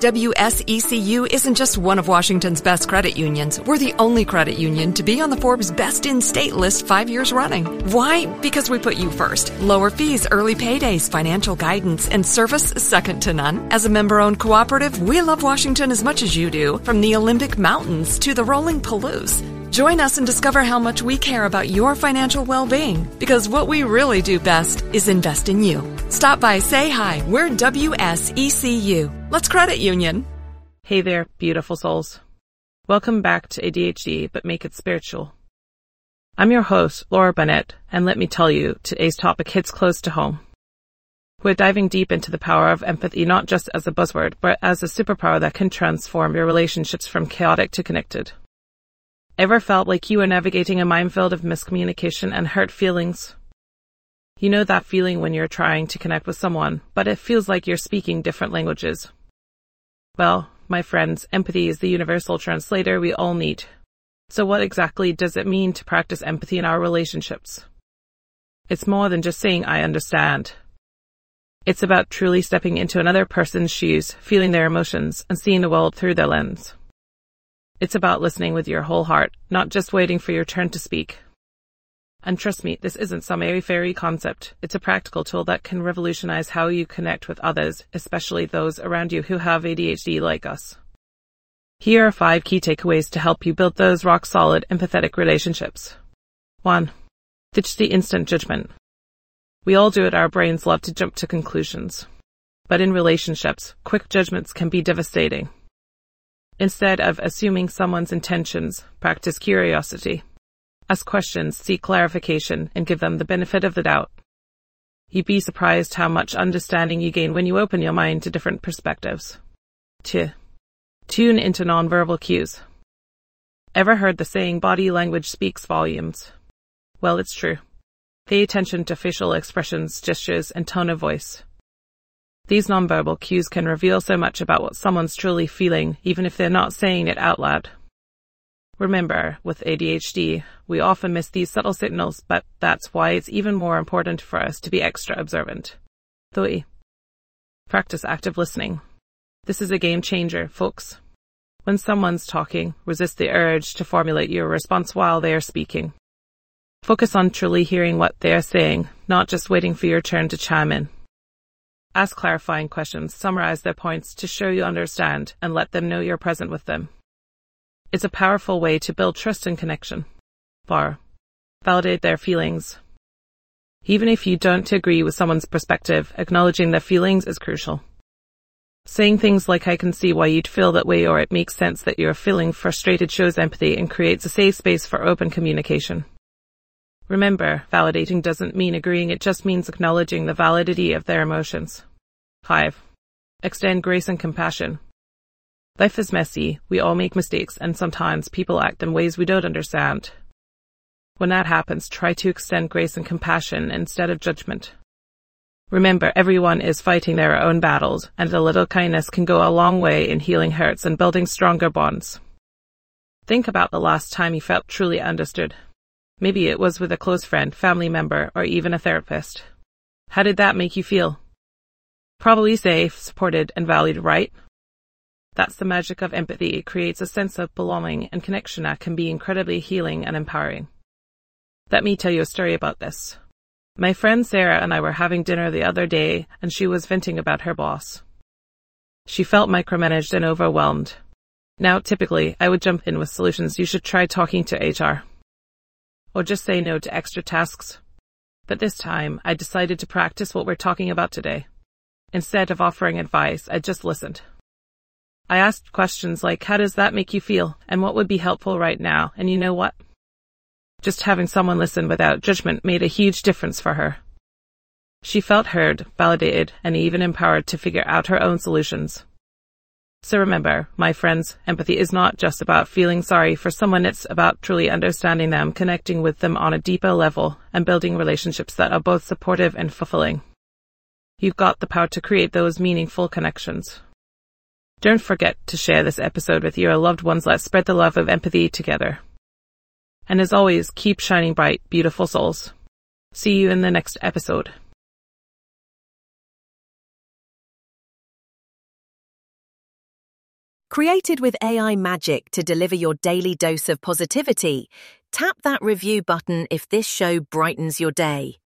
WSECU isn't just one of Washington's best credit unions. We're the only credit union to be on the Forbes Best in State list 5 years running. Why? Because we put you first. Lower fees, early paydays, financial guidance, and service second to none. As a member-owned cooperative, we love Washington as much as you do, from the Olympic Mountains to the rolling Palouse. Join us and discover how much we care about your financial well-being, because what we really do best is invest in you. Stop by, say hi. We're WSECU. Let's credit union. Hey there, beautiful souls. Welcome back to ADHD, but make it spiritual. I'm your host, Laura Bennett, and let me tell you, today's topic hits close to home. We're diving deep into the power of empathy, not just as a buzzword, but as a superpower that can transform your relationships from chaotic to connected. Ever felt like you were navigating a minefield of miscommunication and hurt feelings? You know that feeling when you're trying to connect with someone, but it feels like you're speaking different languages. Well, my friends, empathy is the universal translator we all need. So what exactly does it mean to practice empathy in our relationships? It's more than just saying, I understand. It's about truly stepping into another person's shoes, feeling their emotions, and seeing the world through their lens. It's about listening with your whole heart, not just waiting for your turn to speak. And trust me, this isn't some airy-fairy concept. It's a practical tool that can revolutionize how you connect with others, especially those around you who have ADHD like us. Here are 5 key takeaways to help you build those rock-solid, empathetic relationships. 1. Ditch the instant judgment. We all do it. Our brains love to jump to conclusions. But in relationships, quick judgments can be devastating. Instead of assuming someone's intentions, practice curiosity. Ask questions, seek clarification, and give them the benefit of the doubt. You'd be surprised how much understanding you gain when you open your mind to different perspectives. 2. Tune into nonverbal cues. Ever heard the saying, body language speaks volumes? Well, it's true. Pay attention to facial expressions, gestures, and tone of voice. These nonverbal cues can reveal so much about what someone's truly feeling, even if they're not saying it out loud. Remember, with ADHD, we often miss these subtle signals, but that's why it's even more important for us to be extra observant. 3. Practice active listening. This is a game changer, folks. When someone's talking, resist the urge to formulate your response while they are speaking. Focus on truly hearing what they are saying, not just waiting for your turn to chime in. Ask clarifying questions, summarize their points to show you understand, and let them know you're present with them. It's a powerful way to build trust and connection. 4. Validate their feelings. Even if you don't agree with someone's perspective, acknowledging their feelings is crucial. Saying things like, I can see why you'd feel that way, or it makes sense that you're feeling frustrated, shows empathy and creates a safe space for open communication. Remember, validating doesn't mean agreeing, it just means acknowledging the validity of their emotions. 5. Extend grace and compassion. Life is messy, we all make mistakes, and sometimes people act in ways we don't understand. When that happens, try to extend grace and compassion instead of judgment. Remember, everyone is fighting their own battles, and a little kindness can go a long way in healing hurts and building stronger bonds. Think about the last time you felt truly understood. Maybe it was with a close friend, family member, or even a therapist. How did that make you feel? Probably safe, supported, and valued, right? That's the magic of empathy. It creates a sense of belonging and connection that can be incredibly healing and empowering. Let me tell you a story about this. My friend Sarah and I were having dinner the other day, and she was venting about her boss. She felt micromanaged and overwhelmed. Now, typically, I would jump in with solutions. You should try talking to HR. Or just say no to extra tasks. But this time, I decided to practice what we're talking about today. Instead of offering advice, I just listened. I asked questions like, how does that make you feel? And what would be helpful right now? And you know what? Just having someone listen without judgment made a huge difference for her. She felt heard, validated, and even empowered to figure out her own solutions. So remember, my friends, empathy is not just about feeling sorry for someone, it's about truly understanding them, connecting with them on a deeper level, and building relationships that are both supportive and fulfilling. You've got the power to create those meaningful connections. Don't forget to share this episode with your loved ones. Let's spread the love of empathy together. And as always, keep shining bright, beautiful souls. See you in the next episode. Created with AI magic to deliver your daily dose of positivity, tap that review button if this show brightens your day.